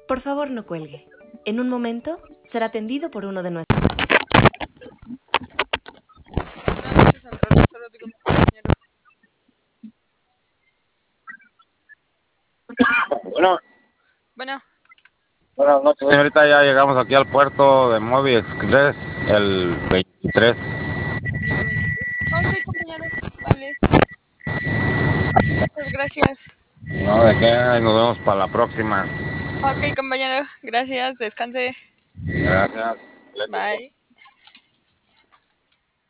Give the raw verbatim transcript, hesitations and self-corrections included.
Por favor, no cuelgue. En un momento será atendido por uno de nuestros... Buenas noches, central restaurante, compañero. Bueno, Bueno, buenas noches, señorita. Ya llegamos aquí al puerto de Moby Express el veintitrés. el veintitrés. Ok, compañero. Vale. Muchas gracias. No, de qué, nos vemos para la próxima. Ok, compañero. Gracias. Descanse. Gracias. Bye.